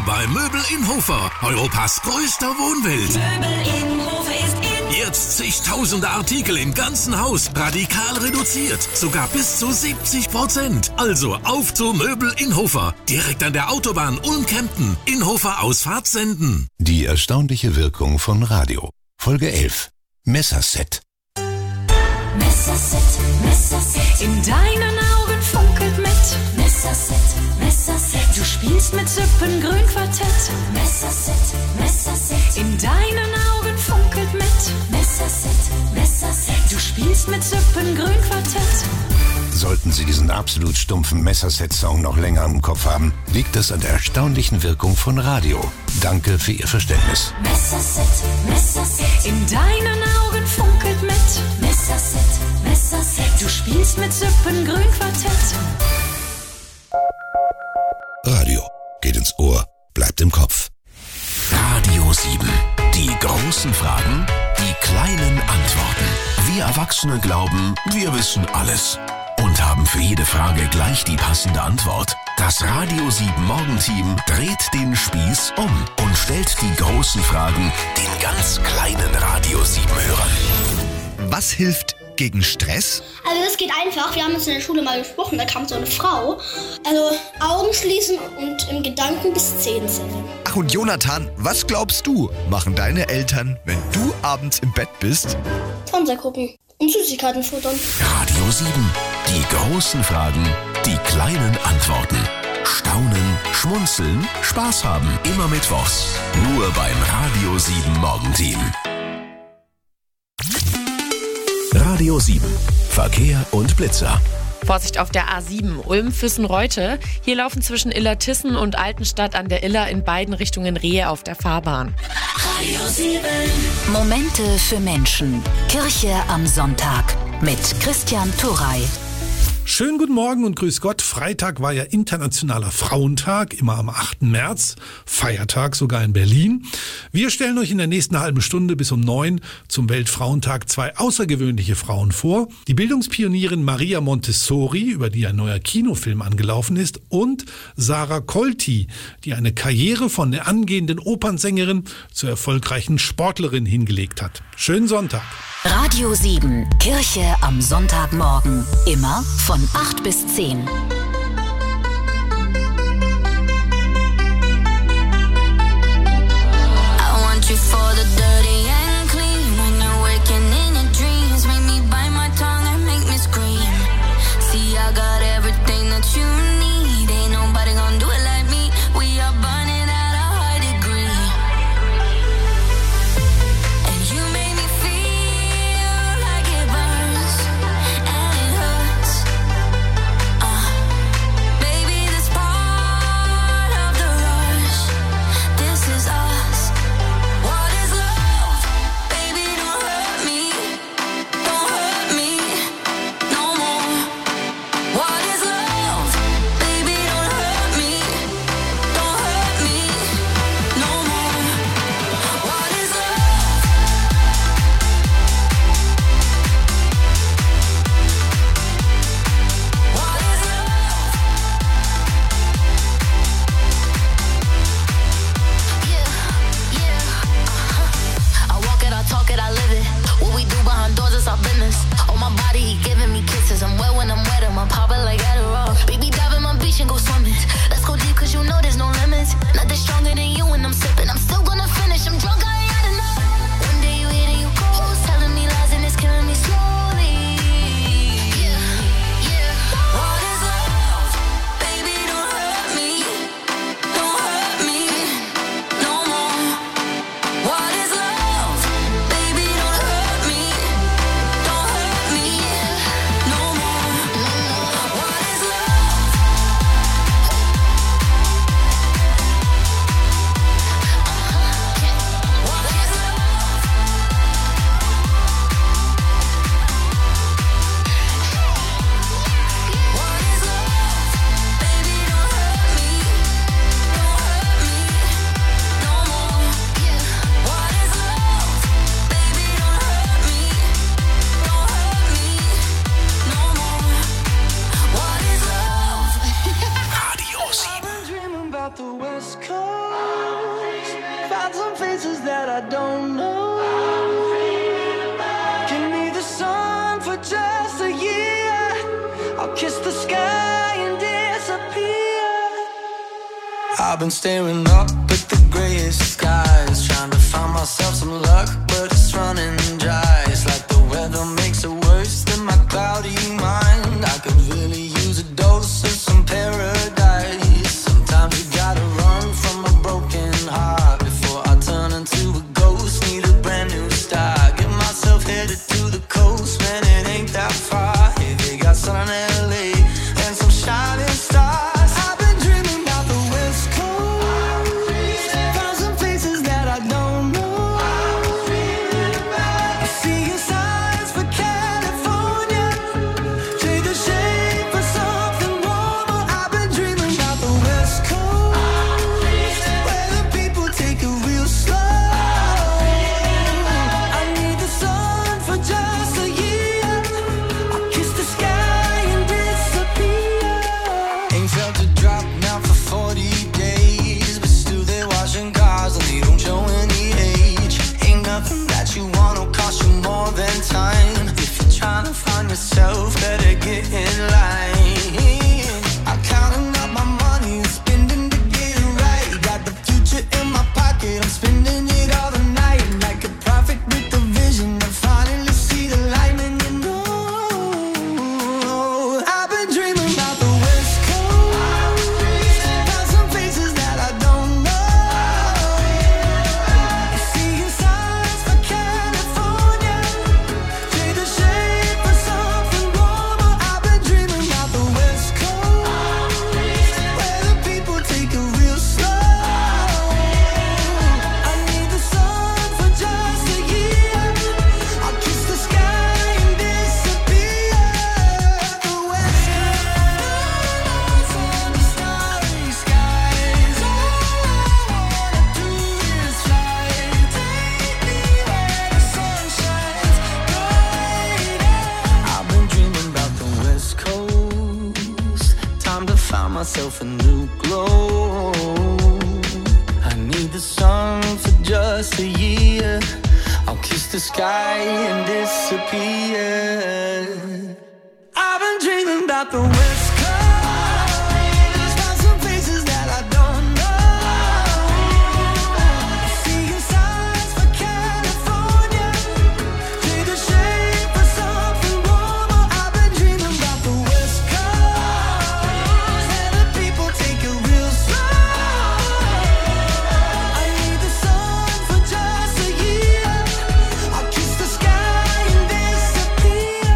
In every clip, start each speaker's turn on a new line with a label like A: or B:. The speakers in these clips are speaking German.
A: bei Möbel in Hofer, Europas größter Wohnwelt.
B: Möbel in Hofer ist in.
A: Jetzt zigtausende Artikel im ganzen Haus, radikal reduziert, sogar bis zu 70%. Also auf zu Möbel in Hofer, direkt an der Autobahn Ulm-Kempten, in Hofer Ausfahrt Senden.
C: Die erstaunliche Wirkung von Radio. Folge 11. Messerset.
B: Messerset, Messerset. In deinen Augen funkelt mit. Messerset, Messerset. Du spielst mit Sippengrün-Quartett. Messerset, Messerset. In deinen Augen funkelt mit. Messerset, Messerset. Du spielst mit Sippengrün-Quartett.
C: Sollten Sie diesen absolut stumpfen Messerset-Song noch länger im Kopf haben, liegt das an der erstaunlichen Wirkung von Radio. Danke für Ihr Verständnis.
B: Messerset, Messerset. In deinen Augen funkelt mit. Messerset, Messerset. Du spielst mit Sippengrün-Quartett.
C: Radio geht ins Ohr, bleibt im Kopf.
A: Radio 7. Die großen Fragen, die kleinen Antworten. Wir Erwachsene glauben, wir wissen alles. Und haben für jede Frage gleich die passende Antwort. Das Radio 7 Morgenteam dreht den Spieß um und stellt die großen Fragen den ganz kleinen Radio 7 Hörern.
D: Was hilft gegen Stress?
E: Also das geht einfach. Wir haben uns in der Schule mal gesprochen, da kam so eine Frau. Also Augen schließen und im Gedanken bis 10 zählen.
D: Ach, und Jonathan, was glaubst du, machen deine Eltern, wenn du abends im Bett bist?
E: Fernseher gucken und Süßigkeiten futtern.
A: Radio 7. Die großen Fragen, die kleinen Antworten. Staunen, schmunzeln, Spaß haben. Immer mittwochs. Nur beim Radio 7 Morgenteam. Radio 7. Verkehr und Blitzer.
F: Vorsicht auf der A7 Ulm-Füssen-Reute. Hier laufen zwischen Illertissen und Altenstadt an der Iller in beiden Richtungen Rehe auf der Fahrbahn.
B: Radio 7.
G: Momente für Menschen. Kirche am Sonntag mit Christian Turrey.
H: Schönen guten Morgen und grüß Gott. Freitag war ja Internationaler Frauentag, immer am 8. März. Feiertag sogar in Berlin. Wir stellen euch in der nächsten halben Stunde bis um 9 zum Weltfrauentag 2 außergewöhnliche Frauen vor. Die Bildungspionierin Maria Montessori, über die ein neuer Kinofilm angelaufen ist, und Sarah Colty, die eine Karriere von der angehenden Opernsängerin zur erfolgreichen Sportlerin hingelegt hat. Schönen Sonntag.
G: Radio 7, Kirche am Sonntagmorgen. Immer von 8 bis 10.
B: I want you for the dirty and clean. When you're waking in your dreams, make me bite my tongue and make me scream. See, I got everything that you need. Ain't nobody gonna do it like me. We are burning at a high degree. And you make me feel like it burns and it hurts.
I: kiss the sky and disappear. I've been staring up at the grayest skies, trying to find myself some luck, but it's running dry. It's like the weather makes it worse than my cloudy mind. I could really use a dose of some paradise. Sometimes you gotta run from a broken heart before I turn into a ghost. Need a brand new start. Get myself headed to the coast, man, it ain't that far. Hey, they got sun in LA and some shining stars. I've been dreaming about the West Coast. Found some places that I don't know. Seeing signs for California. Trade the shade for something warmer. I've been dreaming about the West Coast, where the people take it real slow. I need the sun for just a year. I'll kiss the sky and disappear. Ain't felt a drop now for 40 days, but still they're washing cars and they don't show any age. Ain't nothing that you want will cost you more than time. If you're trying to find yourself, better get in line. I'm counting up my money and spending to get it right. Got the future in my pocket, I'm spending it all the night. Like a prophet with a vision, I finally see the light, and you know I've been dreaming about the West Coast. Found some places that I don't know. Seeing signs for California. Trade the shade for something warmer. I've been dreaming about the West Coast, where the people take it real slow. I need the sun for just a year. I'll kiss the sky and disappear. The West Coast and the starry skies. All I wanna do is fly. Take me where the sun shines brighter. I've been dreaming about the West Coast. Time to find myself a new glow. I need the sun for just a year. I'll kiss the sky and disappear. I've been dreaming about the West Coast. Found some places that I don't know. Seeing signs for California. Trade the shade for something warmer. I've been dreaming about the West Coast, where the people take it real slow. I need the sun for just a year. I'll kiss the sky and disappear.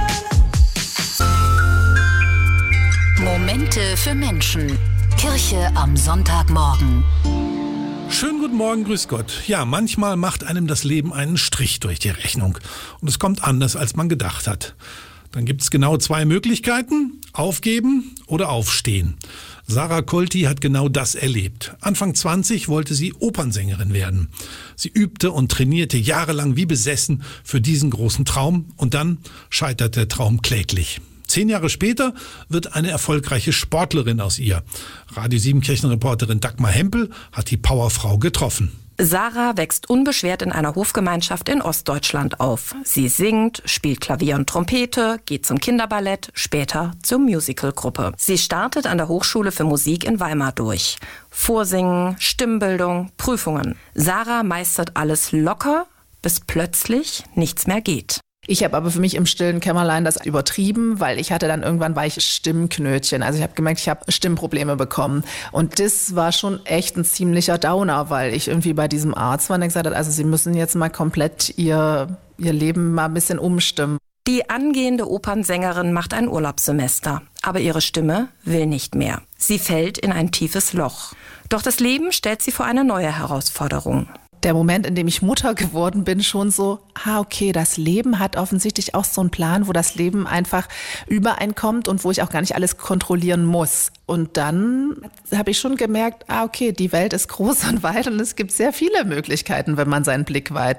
G: Momente für Menschen. Kirche am Sonntagmorgen.
H: Schönen guten Morgen, grüß Gott. Ja, manchmal macht einem das Leben einen Strich durch die Rechnung. Und es kommt anders, als man gedacht hat. Dann gibt es genau 2 Möglichkeiten: aufgeben oder aufstehen. Sarah Kolti hat genau das erlebt. Anfang 20 wollte sie Opernsängerin werden. Sie übte und trainierte jahrelang wie besessen für diesen großen Traum. Und dann scheitert der Traum kläglich. 10 Jahre später wird eine erfolgreiche Sportlerin aus ihr. Radio 7 Kirchenreporterin Dagmar Hempel hat die Powerfrau getroffen.
J: Sarah wächst unbeschwert in einer Hofgemeinschaft in Ostdeutschland auf. Sie singt, spielt Klavier und Trompete, geht zum Kinderballett, später zur Musicalgruppe. Sie startet an der Hochschule für Musik in Weimar durch. Vorsingen, Stimmbildung, Prüfungen. Sarah meistert alles locker, bis plötzlich nichts mehr geht.
K: Ich habe aber für mich im stillen Kämmerlein das übertrieben, weil ich hatte dann irgendwann weiche Stimmknötchen. Also ich habe gemerkt, ich habe Stimmprobleme bekommen. Und das war schon echt ein ziemlicher Downer, weil ich irgendwie bei diesem Arzt war und der gesagt hat, also Sie müssen jetzt mal komplett ihr Leben mal ein bisschen umstimmen.
J: Die angehende Opernsängerin macht ein Urlaubssemester, aber ihre Stimme will nicht mehr. Sie fällt in ein tiefes Loch. Doch das Leben stellt sie vor eine neue Herausforderung.
K: Der Moment, in dem ich Mutter geworden bin, schon so, okay, das Leben hat offensichtlich auch so einen Plan, wo das Leben einfach übereinkommt und wo ich auch gar nicht alles kontrollieren muss. Und dann habe ich schon gemerkt, okay, die Welt ist groß und weit und es gibt sehr viele Möglichkeiten, wenn man seinen Blick weitet.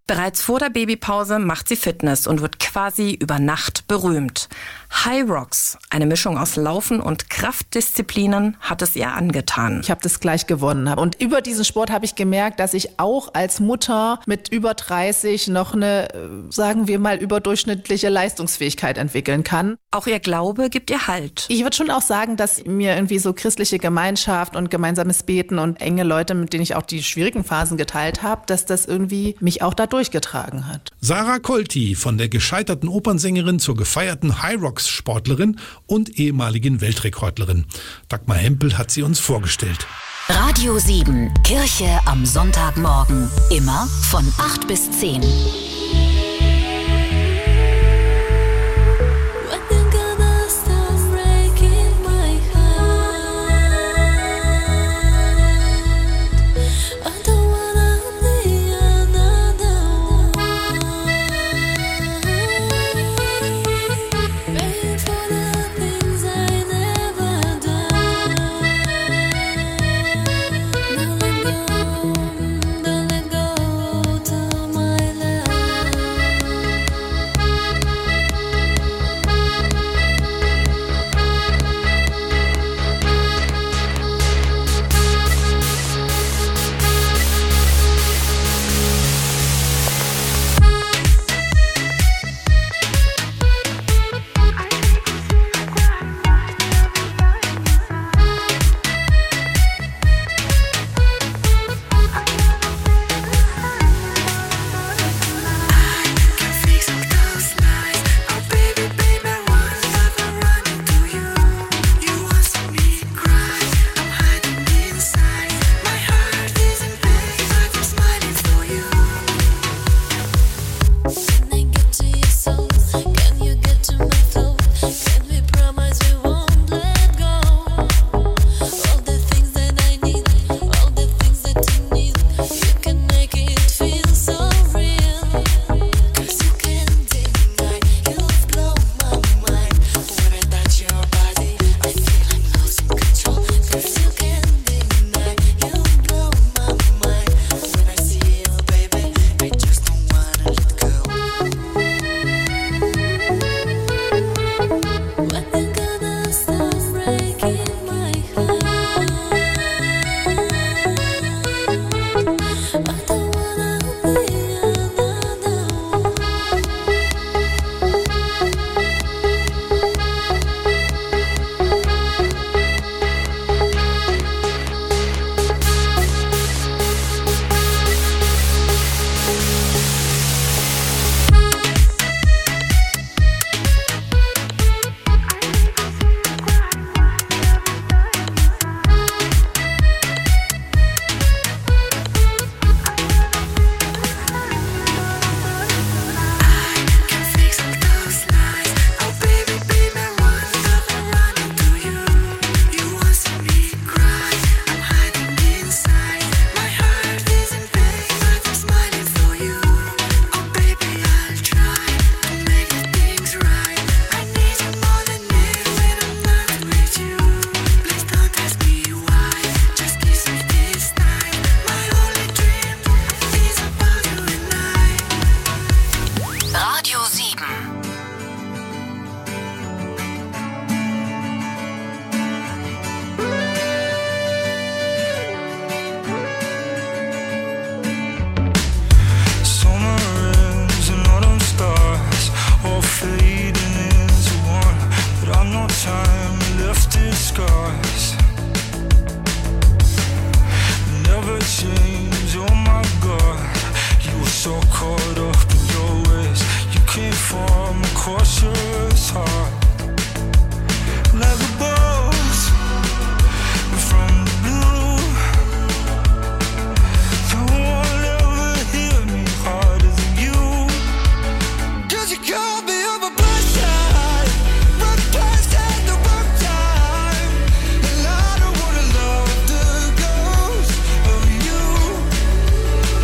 J: Bereits vor der Babypause macht sie Fitness und wird quasi über Nacht berühmt. High Rocks, eine Mischung aus Laufen und Kraftdisziplinen, hat es ihr angetan.
K: Ich habe das gleich gewonnen. Und über diesen Sport habe ich gemerkt, dass ich auch als Mutter mit über 30 noch eine, sagen wir mal, überdurchschnittliche Leistungsfähigkeit entwickeln kann.
J: Auch ihr Glaube gibt ihr Halt.
K: Ich würde schon auch sagen, dass mir irgendwie so christliche Gemeinschaft und gemeinsames Beten und enge Leute, mit denen ich auch die schwierigen Phasen geteilt habe, dass das irgendwie mich auch da durchgetragen hat.
H: Sarah Colti, von der gescheiterten Opernsängerin zur gefeierten High Rocks Sportlerin und ehemaligen Weltrekordlerin. Dagmar Hempel hat sie uns vorgestellt.
G: Radio 7, Kirche am Sonntagmorgen. Immer von 8 bis 10.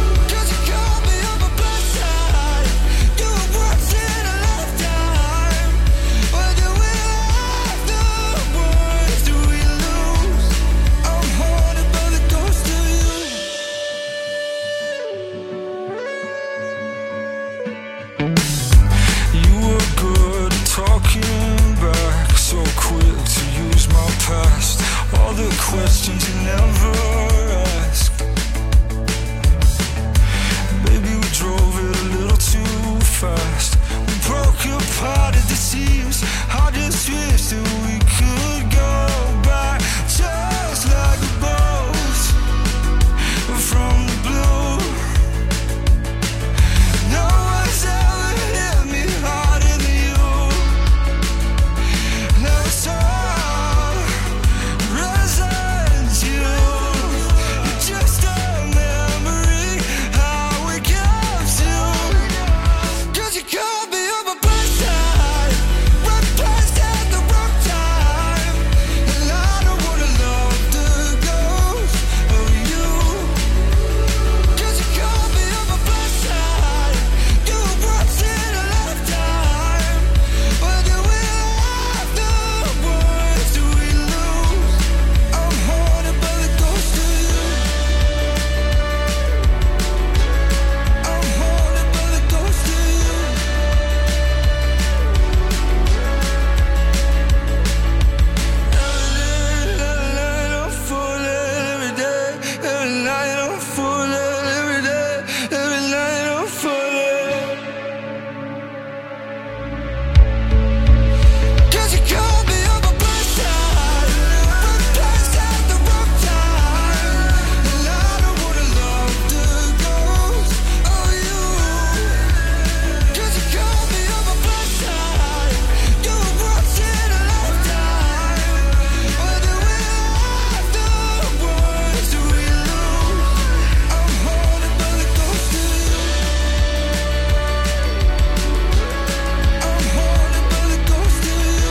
I: time. You were good at talking back, so quick to use my past. All the questions you never ask. Baby, we drove it a little too fast. We broke apart at the seams. I just wish that we could go back, just like a boat from the blue. No one's ever hit me harder than you. Now it's all residue. You're just a memory how we kept you. 'Cause you called me on my best side, right past at the wrong time. And I don't wanna love the ghost of you. 'Cause you called me on my best side. You were once in a lifetime. But then we have the ones that we lose. I'm haunted by the ghost of you. I'm haunted by the ghost of you. Every night I'm falling, every day. Every night I'm falling, every day. Every night I'm falling. 'Cause you called me on my best side, right past at the wrong time. And I don't wanna love the ghost of you. 'Cause you called me on my best side. You were once in a lifetime. But then we have the ones that we lose. I'm haunted by the ghost of you. I'm haunted by the ghost of you.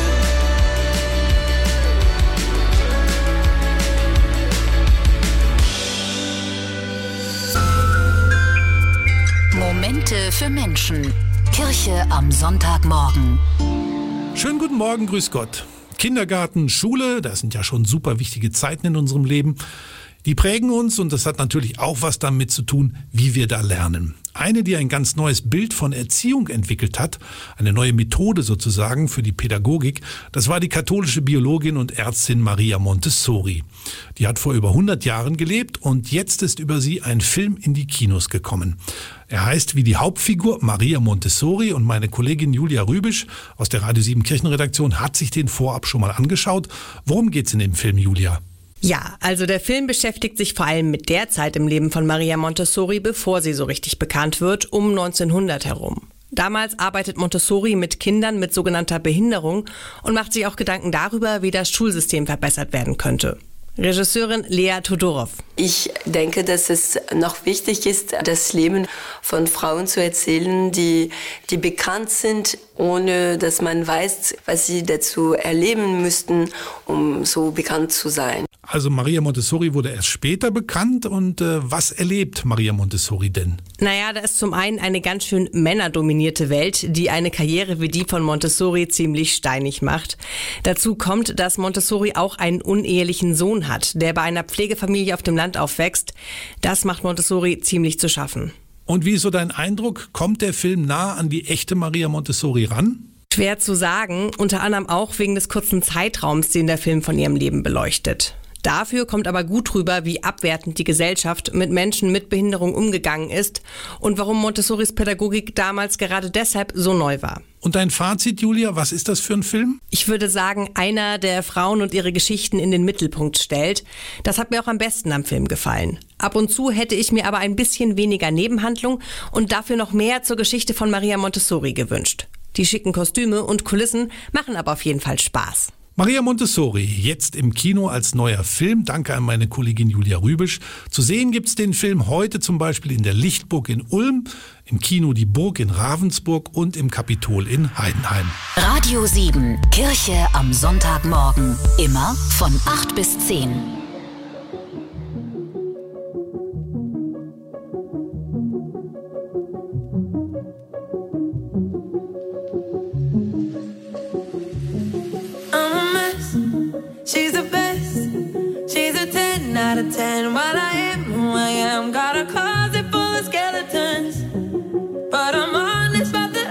G: Momente für Menschen. Kirche am Sonntagmorgen.
H: Schönen guten Morgen, grüß Gott. Kindergarten, Schule, das sind ja schon super wichtige Zeiten in unserem Leben. Die prägen uns und das hat natürlich auch was damit zu tun, wie wir da lernen. Eine, die ein ganz neues Bild von Erziehung entwickelt hat, eine neue Methode sozusagen für die Pädagogik, das war die katholische Biologin und Ärztin Maria Montessori. Die hat vor über 100 Jahren gelebt und jetzt ist über sie ein Film in die Kinos gekommen. Er heißt wie die Hauptfigur Maria Montessori und meine Kollegin Julia Rübisch aus der Radio 7 Kirchenredaktion hat sich den vorab schon mal angeschaut. Worum geht's in dem Film, Julia?
L: Ja, also der Film beschäftigt sich vor allem mit der Zeit im Leben von Maria Montessori, bevor sie so richtig bekannt wird, um 1900 herum. Damals arbeitet Montessori mit Kindern mit sogenannter Behinderung und macht sich auch Gedanken darüber, wie das Schulsystem verbessert werden könnte. Regisseurin Lea Todorov.
M: Ich denke, dass es noch wichtig ist, das Leben von Frauen zu erzählen, die bekannt sind, ohne dass man weiß, was sie dazu erleben müssten, um so bekannt zu sein.
H: Also Maria Montessori wurde erst später bekannt und was erlebt Maria Montessori denn?
L: Naja, da ist zum einen eine ganz schön männerdominierte Welt, die eine Karriere wie die von Montessori ziemlich steinig macht. Dazu kommt, dass Montessori auch einen unehelichen Sohn hat, der bei einer Pflegefamilie auf dem Land aufwächst. Das macht Montessori ziemlich zu schaffen.
H: Und wie ist so dein Eindruck? Kommt der Film nah an die echte Maria Montessori ran?
L: Schwer zu sagen, unter anderem auch wegen des kurzen Zeitraums, den der Film von ihrem Leben beleuchtet. Dafür kommt aber gut rüber, wie abwertend die Gesellschaft mit Menschen mit Behinderung umgegangen ist und warum Montessoris Pädagogik damals gerade deshalb so neu war.
H: Und dein Fazit, Julia, was ist das für ein Film?
L: Ich würde sagen, einer, der Frauen und ihre Geschichten in den Mittelpunkt stellt. Das hat mir auch am besten am Film gefallen. Ab und zu hätte ich mir aber ein bisschen weniger Nebenhandlung und dafür noch mehr zur Geschichte von Maria Montessori gewünscht. Die schicken Kostüme und Kulissen machen aber auf jeden Fall Spaß.
H: Maria Montessori, jetzt im Kino als neuer Film. Danke an meine Kollegin Julia Rübisch. Zu sehen gibt's den Film heute zum Beispiel in der Lichtburg in Ulm, im Kino Die Burg in Ravensburg und im Kapitol in Heidenheim.
G: Radio 7, Kirche am Sonntagmorgen. Immer von 8 bis 10.
N: She's the best. She's a 10 out of 10. What I am, who I am. Got a closet full of skeletons, but I'm honest about the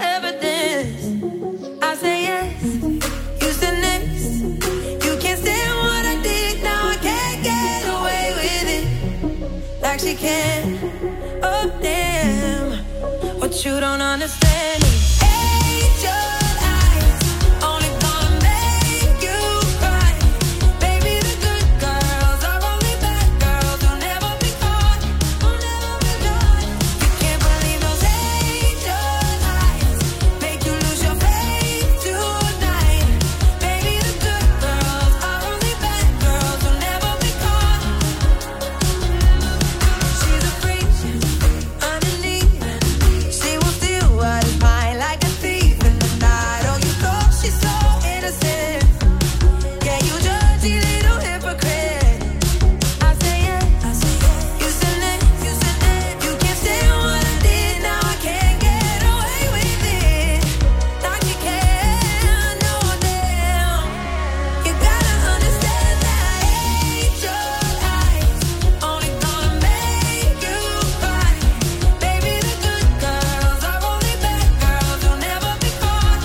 N: understand me. Angel eyes, only gonna make you cry. Baby, the good girls are only bad girls who'll never be caught. You can't believe those angel eyes make you lose your faith tonight. Baby, the good girls are only bad girls who'll never be caught. She's a freak underneath. She will steal what is mine like a thief in the night. Oh, you thought she's so innocent. Yeah, you dirty little hypocrite. I say yeah, you say that, you can't stand what I did. Now I can't get away with it. Like you can, no damn. You gotta understand that angel eyes only gonna make you cry. Baby, the good girls are only bad girls who'll never be caught.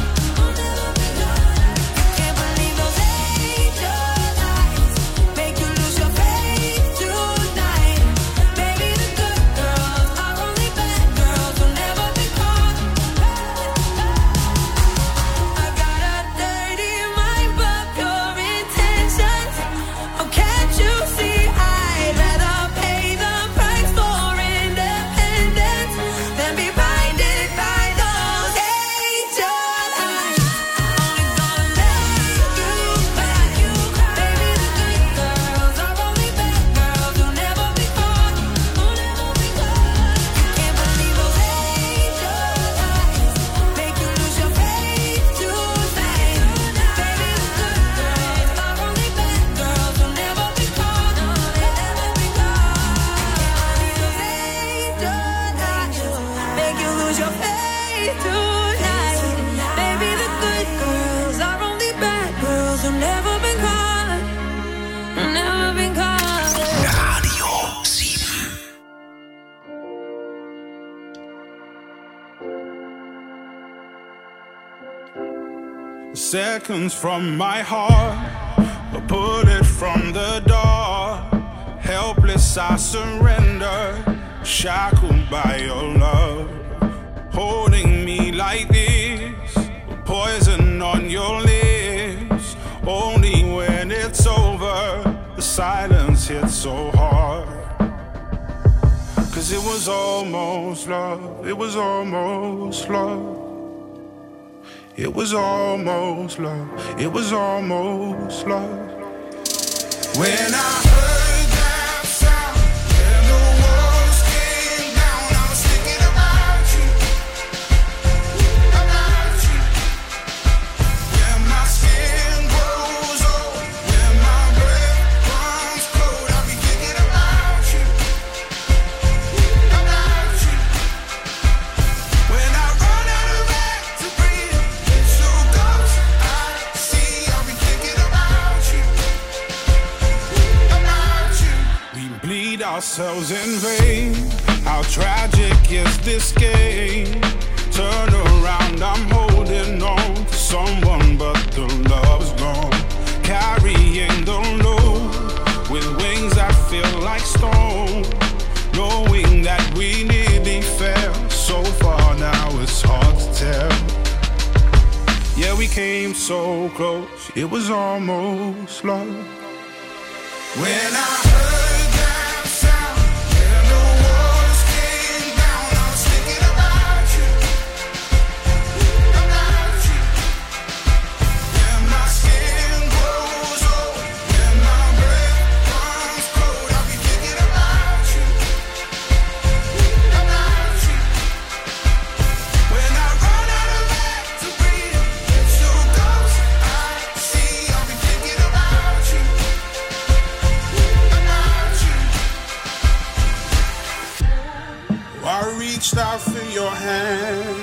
N: You can't believe those angel eyes make you lose your faith tonight. Baby, the good girls are only bad girls who'll never be caught. I got a dirty mind, but pure intentions. Oh, can't you see I'd rather pay the price for independence than be blinded by those angel eyes. Only gonna make you cry. Baby, the good girls are only bad girls who'll never be caught. You can't believe those angel eyes make you lose your faith tonight. Baby, the good girls are only bad girls who'll never be caught. Make you lose your faith tonight. Baby, the good girls are only bad girls who've never been caught. Never been caught.
A: Radio 7.
O: Seconds from my heart, a bullet from the door. Helpless, I surrender, shackled by your love. Holding me like this, poison on your lips. Only when it's over, the silence hits so hard. Cause it was almost love, it was almost love. It was almost love, it was almost love. When I heard that sound and the walls came down, I was thinking about you, about you. When my skin grows old, when my breath runs cold, I'll be thinking about you, about you. When I run out of air to breathe, it's so close, I see, I'll be thinking about you, about you. We bleed ourselves in vain. How tragic is this game? Turn around, I'm holding on to someone, but the love's gone. Carrying the load with wings that feel like stone. Knowing that we nearly fell so far, now it's hard to tell. Yeah, we came so close, it was almost love. When I heard that sound and the walls came down, I was thinking about you, about you. When my skin grows old, when my breath runs cold, I'll be thinking about you, about you. When I run out of air to breathe, it's so close, I see, I'll be thinking about you, about you. I reached out for your hand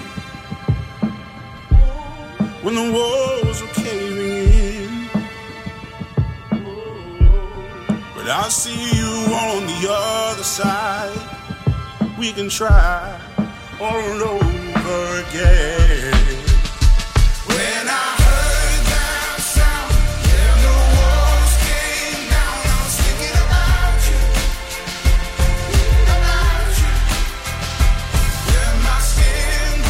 O: when the walls were caving in, but I see you on the other side. We can try all over again. When I heard that sound and the walls came down, I was thinking about you, about you. When my skin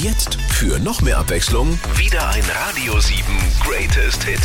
A: jetzt, für noch mehr Abwechslung, wieder ein Radio 7 Greatest Hit.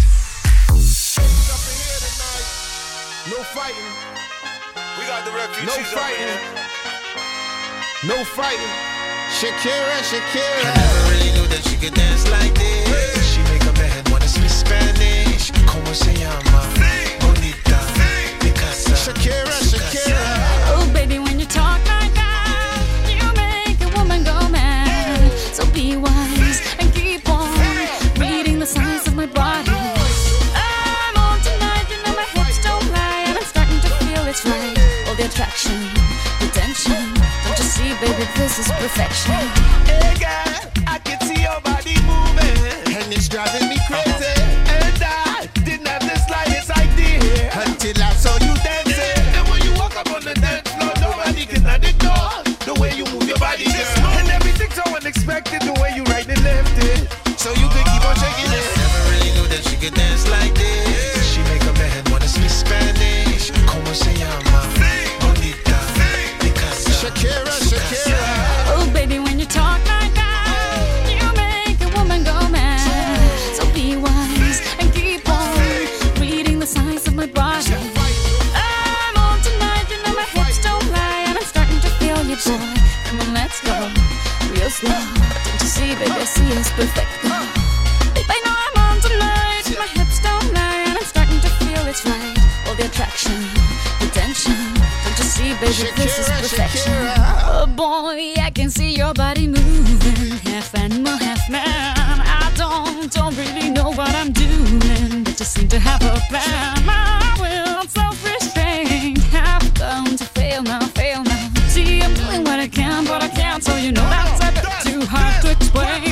P: No fighting. We got the refugees. No fighting. No fighting. Shakira, Shakira.
I: I never really knew that she could dance like this. She make a man wanna speak Spanish. Como se llama? Bonita. Picasa.
P: Shakira, Shakira.
B: Oh, baby, when you talk like that, you make a woman go mad. So be wise and keep on reading the signs of my body. I'm on tonight, you know my hips don't lie, and I'm starting to feel it's right. All the attraction, the tension. Don't you see, baby, this is perfection.
P: Hey, girl, I can see your body moving, and it's driving me crazy. And I didn't have the slightest idea until I saw you dancing. And when you walk up on the dance floor, nobody can ignore the way you move your body, girl. And everything's so unexpected, the way you right and left it, so you could keep on shaking it.
I: Never really knew that she could dance like this. She make a man wanna speak Spanish. Como se llama? Bonita. Picasa.
P: Shakira, Shakira.
B: Oh, baby, when you talk like that, you make a woman go mad. So be wise and keep on reading the signs of my body. I'm on tonight, you know my hips don't lie, and I'm starting to feel you, boy. Come on, let's go real slow. Don't you see, baby, I see it's perfect. Babe, I know I'm on tonight, my hips don't lie, and I'm starting to feel it's right. All the attraction, the tension. Don't you see, baby, this is perfection. Oh boy, I can see your body moving, half animal, half man. I don't really know what I'm doing, but just seem to have a plan. My will, self-restraint, have come to fail now, fail now. See, I'm doing what I can, but I can't, so you know that's a bit too hard to explain.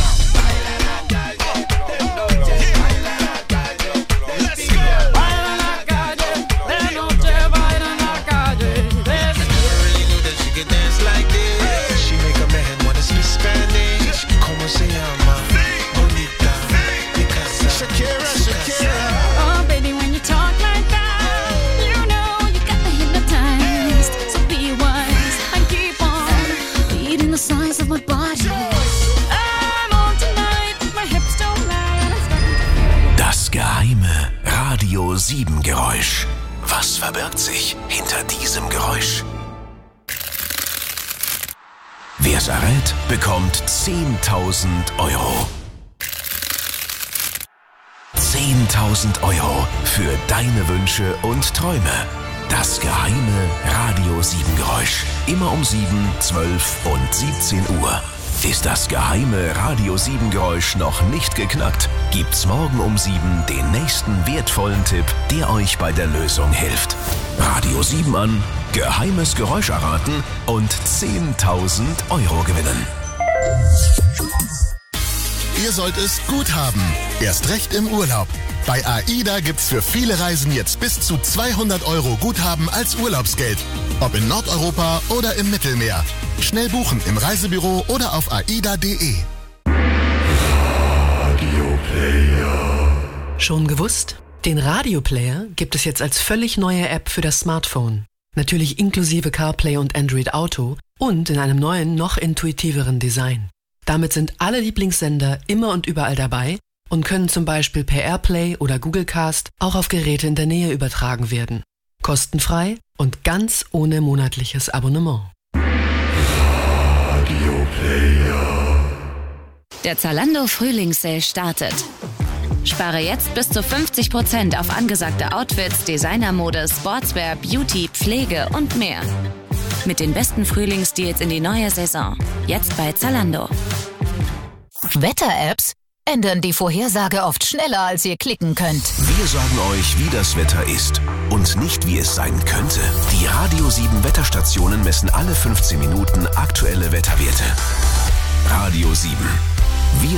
B: Oh, baby, when you talk like that, you know you got me hypnotized. So be wise and keep on reading the signs of my body. I'm on tonight, my hips don't lie, and I'm starting to
A: Das geheime Radio 7 Geräusch. Was verbirgt sich hinter diesem Geräusch? Wer es errät, bekommt 10.000 Euro. 10.000 Euro für deine Wünsche und Träume. Das geheime Radio 7 Geräusch. Immer um 7, 12 und 17 Uhr. Ist das geheime Radio 7 Geräusch noch nicht geknackt, gibt's morgen um 7 den nächsten wertvollen Tipp, der euch bei der Lösung hilft. Radio 7 an, geheimes Geräusch erraten und 10.000 Euro gewinnen.
Q: Ihr sollt es gut haben. Erst recht im Urlaub. Bei AIDA gibt's für viele Reisen jetzt bis zu 200 Euro Guthaben als Urlaubsgeld. Ob in Nordeuropa oder im Mittelmeer. Schnell buchen im Reisebüro oder auf aida.de.
R: Schon gewusst? Den Radioplayer gibt es jetzt als völlig neue App für das Smartphone. Natürlich inklusive CarPlay und Android Auto und in einem neuen, noch intuitiveren Design. Damit sind alle Lieblingssender immer und überall dabei und können zum Beispiel per AirPlay oder Google Cast auch auf Geräte in der Nähe übertragen werden. Kostenfrei und ganz ohne monatliches Abonnement.
S: Der Zalando Frühlingssale startet. Spare jetzt bis zu 50% auf angesagte Outfits, Designermode, Sportswear, Beauty, Pflege und mehr. Mit den besten Frühlingsdeals in die neue Saison. Jetzt bei Zalando.
G: Wetter-Apps ändern die Vorhersage oft schneller, als ihr klicken könnt.
A: Wir sagen euch, wie das Wetter ist und nicht, wie es sein könnte. Die Radio 7 Wetterstationen messen alle 15 Minuten aktuelle Wetterwerte. Radio 7. Wir